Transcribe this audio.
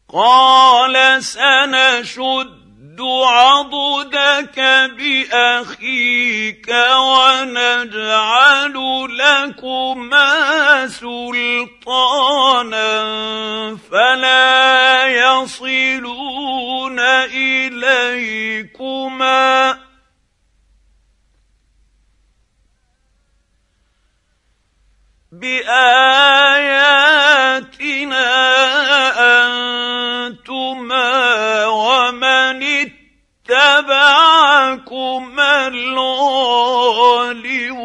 قال سنشد عضدك بأخيك ونجعل لكما سلطانا فلا يصلون إليكما بآياتنا أنتما ومن اتبعكما الغالبون.